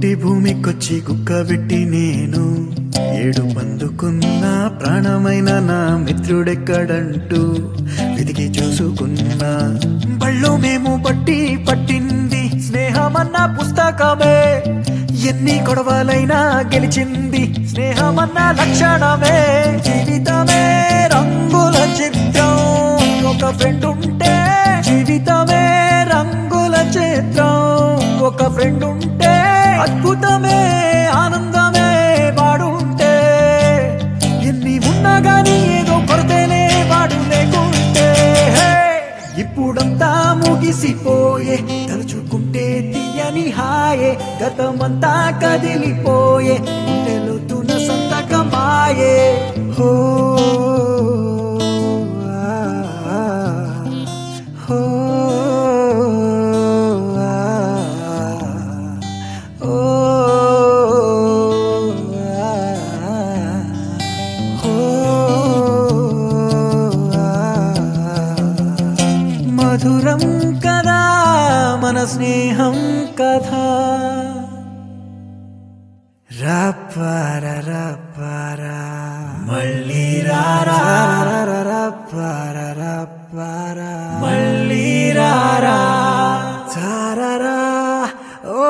పుట్టి భూమికొచ్చి కుక్కబెట్టి నేను ఏడు పందుకున్న ప్రాణమైన నా మిత్రుడెక్కడంటూ వెతికి చూసుకున్నా బళ్ళు మేము పట్టింది స్నేహమన్న పుస్తకమే ఎన్ని గొడవలైనా గెలిచింది స్నేహమన్న లక్షణమే జీవితమే రంగుల చిత్రం ఒక ఫ్రెండ్ ఉంటే జీవితమే రంగుల చిత్రం ఒక ఫ్రెండ్ ఉంటే అద్భుతమే ఆనందమే వాడుంటే ఎన్ని ఉన్నా గానీ ఏదో కొరతేనే వాడు లేకుంటే ఇప్పుడంతా ముగిసిపోయే తలుచుకుంటే తీయని హాయే గతమంతా కదిలిపోయే తెలుతున్న సంతకమాయే హో మధురం కదా మన స్నేహం కథ రాపారా రాపారా మళ్ళీ రారా రాపారా రాపారా మళ్ళీ రారా చారారా ఓ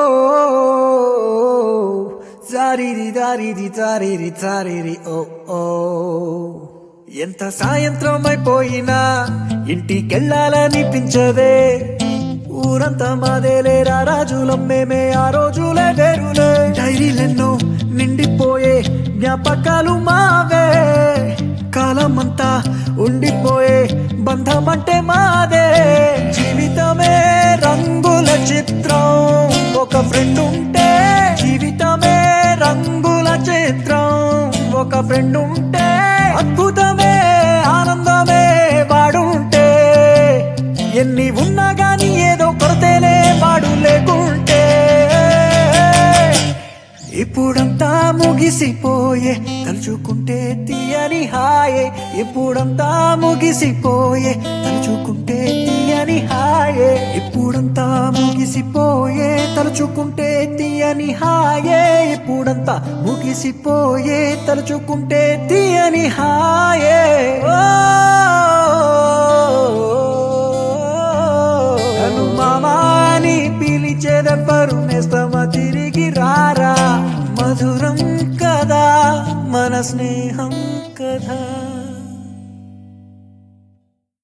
జారిరి దారిరి జారిరి జారిరి ఓ ఓ ఎంత సాయంత్రం అయిపోయినా ఇంటికెళ్ళాలనిపించదే ఊరంతా మాదేలేరా రాజులం మేమే ఆ రోజులే వేరులే డైరీలెన్నో నిండిపోయే జ్ఞాపకాలు మావే కాలమంతా ఉండిపోయే బంధమంటే మాదే జీవితమే రంగుల చిత్రం ఒక ఫ్రెండ్ ఉంటే జీవితమే రంగుల చిత్రం ఒక ఫ్రెండ్ ఉంటే అద్భుతమే ఆనందమే వాడుంటే ఎన్ని ఉన్నా గానీ ఏదో కొరతేనే వాడు లేకుంటే ఇప్పుడంతా ముగిసిపోయే తలుచుకుంటే తీయని హాయే ఇప్పుడంతా ముగిసిపోయే తలుచుకుంటే తీయని హాయే ఇప్పుడంతా ముగిసిపోయే తలుచుకుంటే తీయని హాయే ఇప్పుడంతా ముగిసిపోయే తలుచుకుంటే తీయని హాయే నన్ను మామాని పిలిచేదెవ్వరు నేస్తమ తిరిగి రారా మధురం కదా మన స్నేహం కథ